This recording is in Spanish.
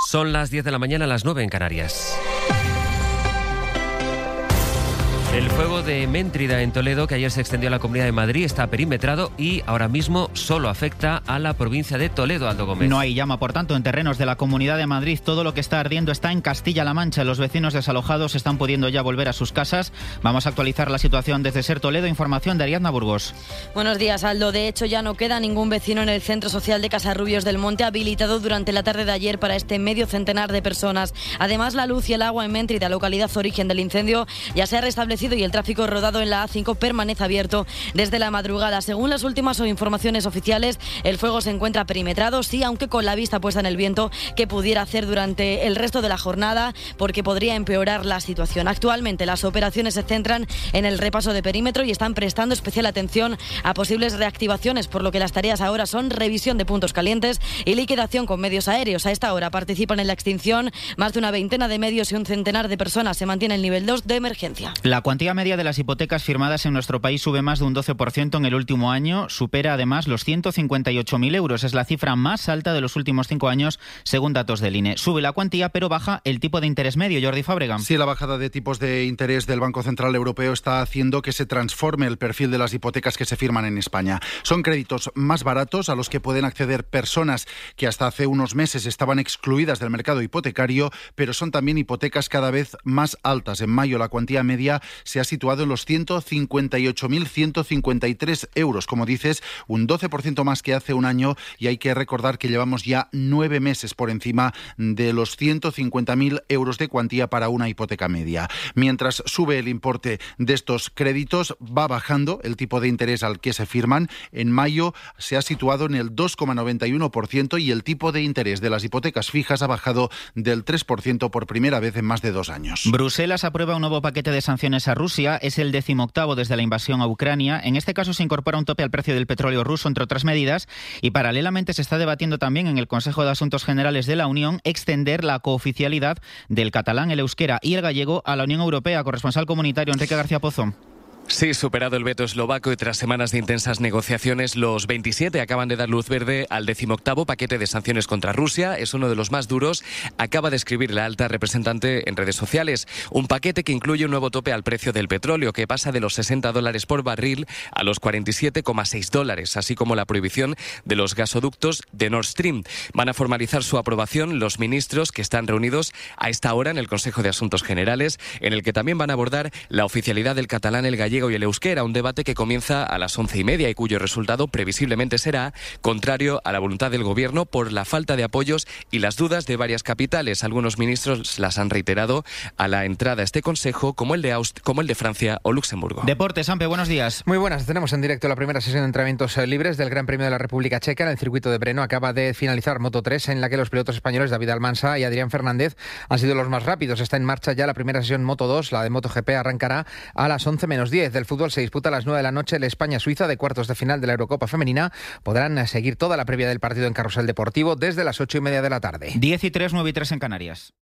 Son las 10 de la mañana, las 9 en Canarias. El fuego de Méntrida en Toledo, que ayer se extendió a la Comunidad de Madrid, está perimetrado y ahora mismo solo afecta a la provincia de Toledo, Aldo Gómez. No hay llama, por tanto, en terrenos de la Comunidad de Madrid. Todo lo que está ardiendo está en Castilla-La Mancha. Los vecinos desalojados están pudiendo ya volver a sus casas. Vamos a actualizar la situación desde SER Toledo. Información de Ariadna Burgos. Buenos días, Aldo. De hecho, ya no queda ningún vecino en el Centro Social de Casarrubios del Monte, habilitado durante la tarde de ayer para este medio centenar de personas. Además, la luz y el agua en Méntrida, localidad origen del incendio, ya se ha restablecido y el tráfico rodado en la A5 permanece abierto desde la madrugada. Según las últimas informaciones oficiales, el fuego se encuentra perimetrado, sí, aunque con la vista puesta en el viento, que pudiera hacer durante el resto de la jornada, porque podría empeorar la situación. Actualmente las operaciones se centran en el repaso de perímetro y están prestando especial atención a posibles reactivaciones, por lo que las tareas ahora son revisión de puntos calientes y liquidación con medios aéreos. A esta hora participan en la extinción más de una veintena de medios y un centenar de personas. Se mantiene el nivel 2 de emergencia. La cuantía media de las hipotecas firmadas en nuestro país sube más de un 12% en el último año. Supera además los 158.000 euros. Es la cifra más alta de los últimos 5 años, según datos del INE. Sube la cuantía, pero baja el tipo de interés medio. Jordi Fábrega. Sí, la bajada de tipos de interés del Banco Central Europeo está haciendo que se transforme el perfil de las hipotecas que se firman en España. Son créditos más baratos a los que pueden acceder personas que hasta hace unos meses estaban excluidas del mercado hipotecario, pero son también hipotecas cada vez más altas. En mayo la cuantía media se ha situado en los 158.153 euros. Como dices, un 12% más que hace un año, y hay que recordar que llevamos ya 9 meses por encima de los 150.000 euros de cuantía para una hipoteca media. Mientras sube el importe de estos créditos, va bajando el tipo de interés al que se firman. En mayo se ha situado en el 2,91% y el tipo de interés de las hipotecas fijas ha bajado del 3% por primera vez en más de 2 años. Bruselas aprueba un nuevo paquete de sanciones a Rusia. Es el 18º desde la invasión a Ucrania. En este caso se incorpora un tope al precio del petróleo ruso, entre otras medidas, y paralelamente se está debatiendo también en el Consejo de Asuntos Generales de la Unión extender la cooficialidad del catalán, el euskera y el gallego a la Unión Europea. Corresponsal comunitario Enrique García Pozo. Sí, superado el veto eslovaco y tras semanas de intensas negociaciones, los 27 acaban de dar luz verde al 18º paquete de sanciones contra Rusia. Es uno de los más duros, acaba de escribir la alta representante en redes sociales. Un paquete que incluye un nuevo tope al precio del petróleo, que pasa de los $60 por barril a los $47,6, así como la prohibición de los gasoductos de Nord Stream. Van a formalizar su aprobación los ministros que están reunidos a esta hora en el Consejo de Asuntos Generales, en el que también van a abordar la oficialidad del catalán, el gallego y el euskera, un debate que comienza a las 11:30 y cuyo resultado previsiblemente será contrario a la voluntad del gobierno por la falta de apoyos y las dudas de varias capitales. Algunos ministros las han reiterado a la entrada a este consejo, como el de Francia o Luxemburgo. Deportes, Ampe, buenos días. Muy buenas, tenemos en directo la primera sesión de entrenamientos libres del Gran Premio de la República Checa en el circuito de Brno. Acaba de finalizar Moto3, en la que los pilotos españoles David Almansa y Adrián Fernández han sido los más rápidos. Está en marcha ya la primera sesión Moto2, la de MotoGP arrancará a las 11 menos 10. Del fútbol se disputa a las 9 de la noche el España-Suiza de cuartos de final de la Eurocopa Femenina. Podrán seguir toda la previa del partido en Carrusel Deportivo desde las 8:30 de la tarde. 10:03, 9:03 en Canarias.